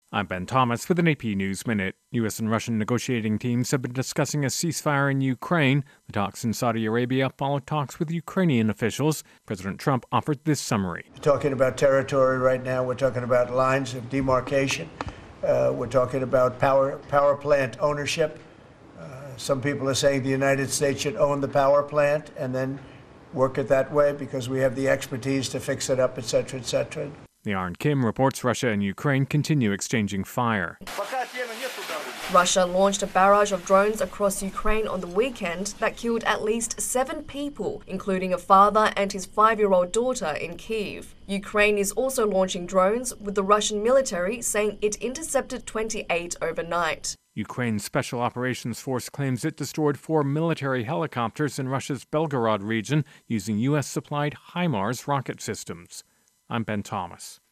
I'm Ben Thomas with an AP News Minute. U.S. and Russian negotiating teams have been discussing a ceasefire in Ukraine. The talks in Saudi Arabia followed talks with Ukrainian officials. President Trump offered this summary. We're talking about territory right now. We're talking about lines of demarcation. We're talking about power plant ownership. Some people are saying the United States should own the power plant and then work it that way because we have the expertise to fix it up, etc., etc. Liaren Kim reports Russia and Ukraine continue exchanging fire. Russia launched a barrage of drones across Ukraine on the weekend that killed at least 7 people, including a father and his 5-year-old daughter in Kyiv. Ukraine is also launching drones, with the Russian military saying it intercepted 28 overnight. Ukraine's Special Operations Force claims it destroyed 4 military helicopters in Russia's Belgorod region using U.S.-supplied HIMARS rocket systems. I'm Ben Thomas.